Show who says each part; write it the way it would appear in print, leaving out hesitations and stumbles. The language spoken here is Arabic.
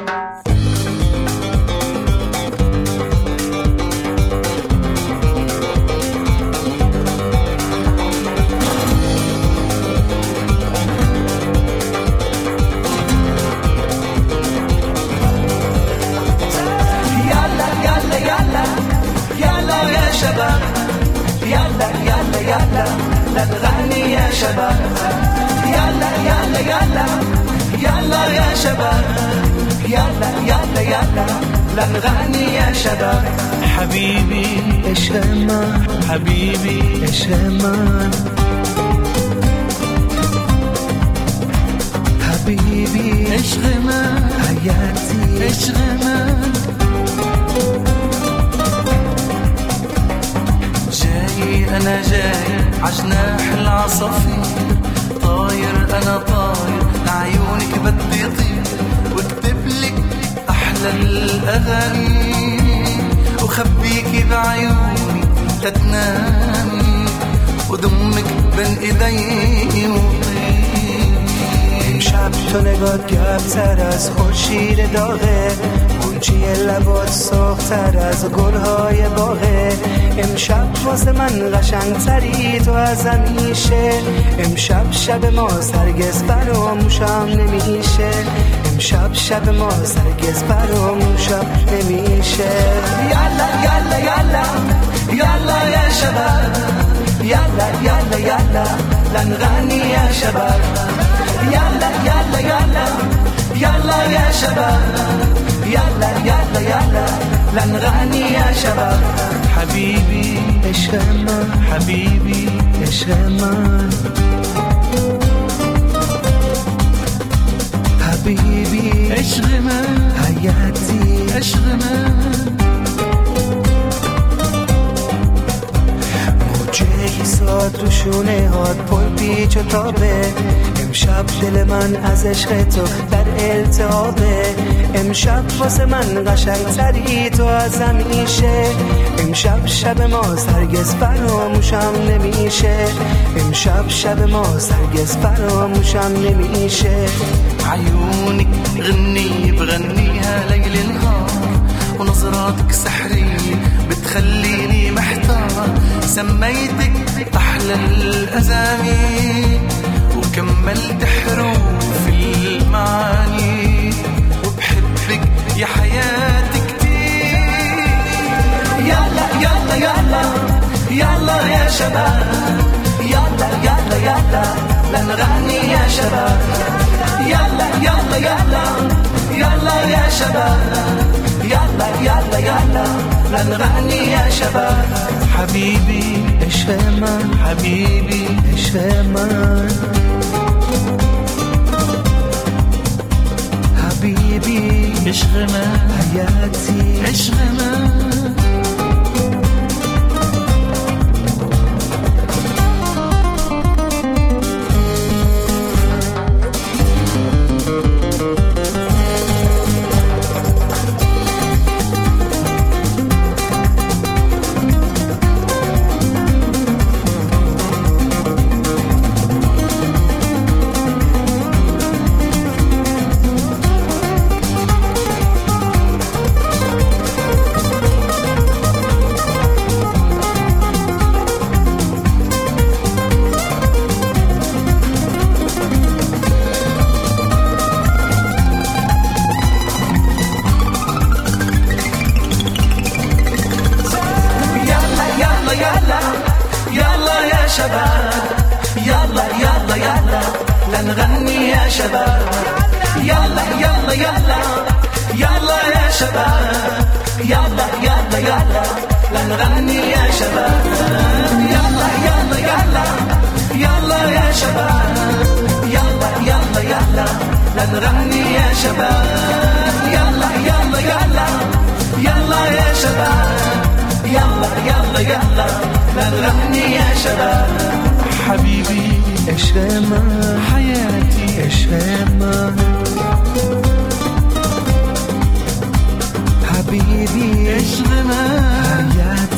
Speaker 1: لا تغني يا شباب يلا يلا يلا يلا يا شباب يلا يلا يلا لا نغني يا شباب
Speaker 2: حبيبي
Speaker 1: ايش هما
Speaker 2: حبيبي
Speaker 1: ايش هما حبيبي
Speaker 2: ايش غما
Speaker 1: حياتي
Speaker 2: ايش غما جاي انا جاي عجناح العصافير طاير انا طاير لعيونك بدي طير واكتب لك احلى الاغاني وخبيكي بعيوني تتنامي وضمك بين ايدي
Speaker 1: امشب تو نگات گرمتر از خورشید داغه گونچی لبات سرخ‌تر از گلهای باغه امشب واسه من قشنگتری تو از همیشه امشب شب ما هرگز فراموشم نمیشه امشب شب ما هرگز فراموشم نمیشه یالا یالا یالا یالا یا شباب یالا یالا یالا لنغني يا شباب يلا يلا يلا يلا يا شباب يلا يلا يلا لنغني يا شباب
Speaker 2: حبيبي
Speaker 1: ايش هما
Speaker 2: حبيبي
Speaker 1: ايش هما حبيبي
Speaker 2: ايش غما
Speaker 1: حياتي
Speaker 2: ايش غما
Speaker 1: موجه ساد رو شونه هات پل پیچ و تابه امشب دل من از عشق تو در التهابه امشب واسه من قشنگتری تو از همیشه امشب شب ما هرگز فراموشم نمیشه امشب شب ما هرگز فراموشم نمیشه
Speaker 2: عيونك غني بغنيها ليل نهار ونظراتك سحرية بتخليني محتار سميتك أحلى الأزامي وكملت حروف المعاني وبحبك يا حياتي كتير
Speaker 1: يلا يلا يلا يلا يا شباب يلا يلا يلا لنغني يا شباب يلا يلا يلا يلا يا شباب يلا يلا يلا لنغني يا شباب
Speaker 2: حبيبي
Speaker 1: ايش هما
Speaker 2: حبيبي
Speaker 1: ايش هما حبيبي
Speaker 2: ايش غما
Speaker 1: حياتي
Speaker 2: ايش غما
Speaker 1: يلا يلا يلا لنغني يا شباب يلا يلا يلا يلا يا شباب يلا يلا يلا لنغني يا شباب يلا يلا يلا يلا يا شباب يلا يلا يلا لنغني يا شباب يلا يلا يلا يلا يا شباب يلا يلا يلا لنغني يا شباب
Speaker 2: حبيبي
Speaker 1: ايش هما
Speaker 2: حياتي
Speaker 1: ايش هما حبيبي
Speaker 2: ايش غما
Speaker 1: حياتي